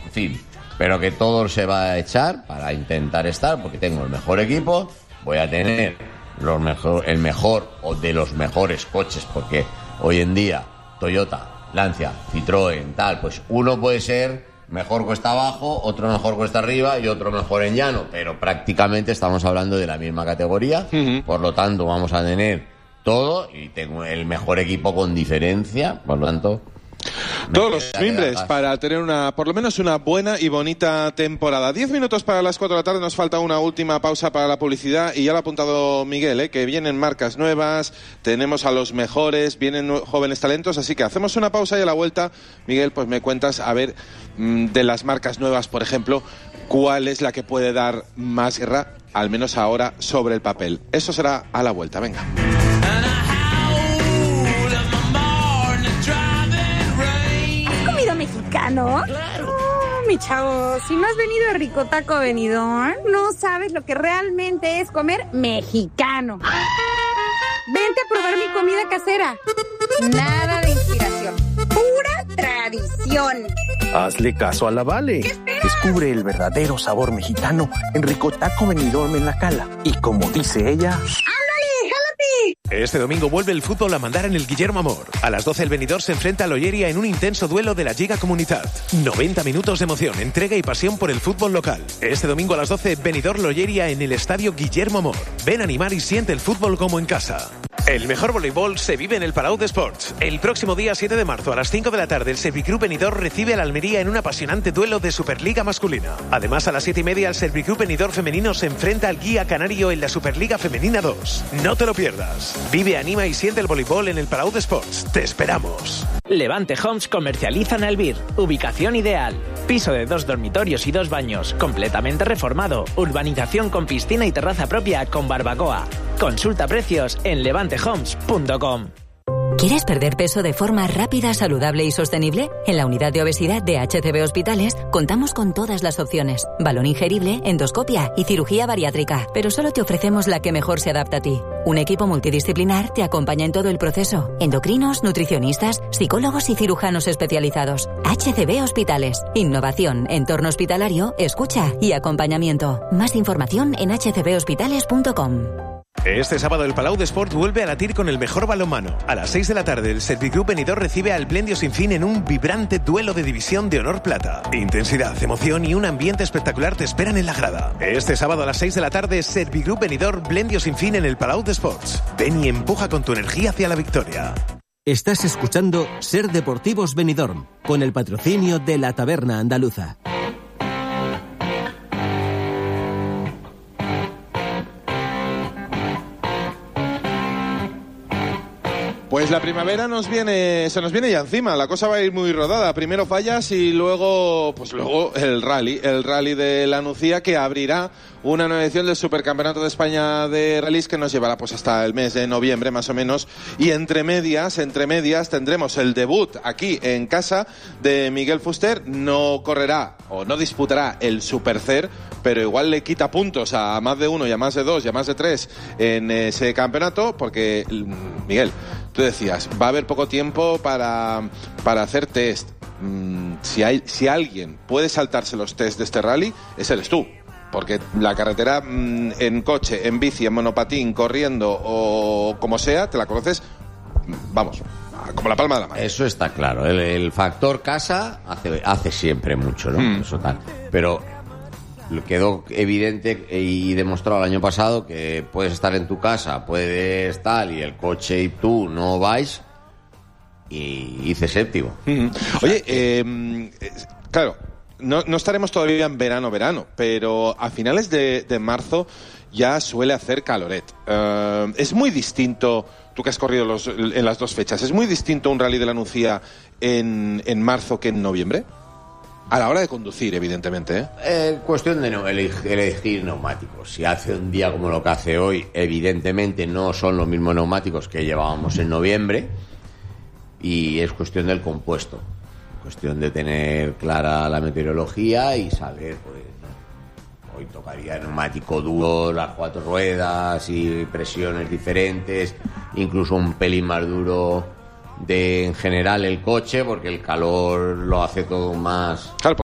en fin, pero que todo se va a echar para intentar estar, porque tengo el mejor equipo, voy a tener el mejor o de los mejores coches, porque hoy en día Toyota, Lancia, Citroën, tal, pues uno puede ser mejor cuesta abajo, otro mejor cuesta arriba y otro mejor en llano, pero prácticamente estamos hablando de la misma categoría, por lo tanto vamos a tener todo y tengo el mejor equipo con diferencia, por lo tanto... Todos los mimbres para tener por lo menos una buena y bonita temporada. 10 minutos para las 4 de la tarde, nos falta una última pausa para la publicidad y ya lo ha apuntado Miguel, que vienen marcas nuevas, tenemos a los mejores, vienen jóvenes talentos, así que hacemos una pausa y a la vuelta, Miguel, pues me cuentas, a ver, de las marcas nuevas, por ejemplo, cuál es la que puede dar más guerra, al menos ahora, sobre el papel. Eso será a la vuelta, venga. ¿Mexicano? Claro. Mi chavo, si no has venido a Rico Taco Venidor, no sabes lo que realmente es comer mexicano. Vente a probar mi comida casera. Nada de inspiración, pura tradición. Hazle caso a la Vale. Descubre el verdadero sabor mexicano en Rico Taco Venidor en La Cala. Y como dice ella... Este domingo vuelve el fútbol a mandar en el Guillermo Amor. A las 12 el Benidorm se enfrenta al Olleria en un intenso duelo de la Lliga Comunitat. 90 minutos de emoción, entrega y pasión por el fútbol local. Este domingo a las 12, Benidorm Olleria en el estadio Guillermo Amor. Ven a animar y siente el fútbol como en casa. El mejor voleibol se vive en el Palau d'Esports. El próximo día 7 de marzo a las 5 de la tarde el Serviclub Benidorm recibe al Almería en un apasionante duelo de Superliga masculina. Además a las 7:30 el Serviclub Benidorm femenino se enfrenta al Guía Canario en la Superliga Femenina 2. No te lo pierdas. Vive, anima y siente el voleibol en el Palau d'Esports. Te esperamos. Levante Homes comercializa en Albir. Ubicación ideal. Piso de 2 dormitorios y 2 baños. Completamente reformado. Urbanización con piscina y terraza propia con barbacoa. Consulta precios en levantehomes.com. ¿Quieres perder peso de forma rápida, saludable y sostenible? En la unidad de obesidad de HCB Hospitales contamos con todas las opciones. Balón ingerible, endoscopia y cirugía bariátrica. Pero solo te ofrecemos la que mejor se adapta a ti. Un equipo multidisciplinar te acompaña en todo el proceso. Endocrinos, nutricionistas, psicólogos y cirujanos especializados. HCB Hospitales. Innovación, entorno hospitalario, escucha y acompañamiento. Más información en hcbhospitales.com. Este sábado el Palau d'Esport vuelve a latir con el mejor balonmano. A las 6 de la tarde el Serviclub Benidorm recibe al Blendio Sinfín en un vibrante duelo de división de honor plata. Intensidad, emoción y un ambiente espectacular te esperan en la grada. Este sábado a las 6 de la tarde Serviclub Benidorm Blendio Sinfín en el Palau d'Esports. Ven y empuja con tu energía hacia la victoria. Estás escuchando Ser Deportivos Benidorm con el patrocinio de la Taberna Andaluza. Pues la primavera se nos viene ya encima, la cosa va a ir muy rodada. Primero Fallas y luego el rally de la Nucía, que abrirá una nueva edición del Supercampeonato de España de Rallys que nos llevará pues hasta el mes de noviembre más o menos. Y entre medias tendremos el debut aquí en casa de Miguel Fuster. No correrá o no disputará el Supercer, pero igual le quita puntos a más de uno y a más de dos y a más de tres en ese campeonato, porque Miguel, tú decías, va a haber poco tiempo para hacer test. Si alguien puede saltarse los test de este rally, ese eres tú. Porque la carretera en coche, en bici, en monopatín, corriendo o como sea, te la conoces, vamos, como la palma de la mano. Eso está claro. El factor casa hace siempre mucho, ¿no? Eso tal. Pero quedó evidente y demostrado el año pasado que puedes estar en tu casa, puedes tal, y el coche y tú no vais, y hice séptimo. Oye, claro, no estaremos todavía en verano, pero a finales de marzo ya suele hacer caloret. Es muy distinto, tú que has corrido en las dos fechas, ¿es muy distinto un rally de la Nucía en marzo que en noviembre? A la hora de conducir, evidentemente, Cuestión de elegir neumáticos. Si hace un día como lo que hace hoy, evidentemente no son los mismos neumáticos que llevábamos en noviembre, y es cuestión del compuesto. Cuestión de tener clara la meteorología y saber, pues, hoy tocaría neumático duro, las 4 ruedas y presiones diferentes, incluso un pelín más duro en general el coche, porque el calor lo hace todo más... Claro,